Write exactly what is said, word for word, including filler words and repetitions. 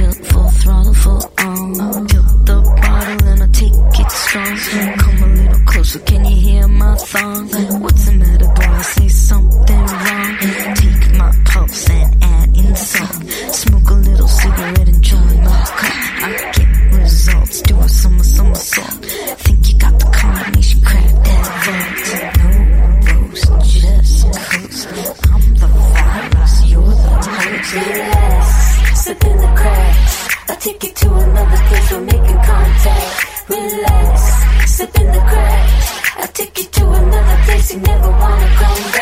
pill, full throttle, full on. Tilt the bottle and I take it strong. Come a little closer, can you hear my thong? What's the matter, boy? I say something wrong. Take my pulse and add in song. Smoke a little cigarette and join my cup. I get results, do a summer somersault. Think you got the combination, crack that vault. No roast, just coast. I'm the virus, you're the host. Relax, sip in the cracks. I take you to another place, we're making contact. Relax, sip in the cracks. I take you to another place, you never wanna come back.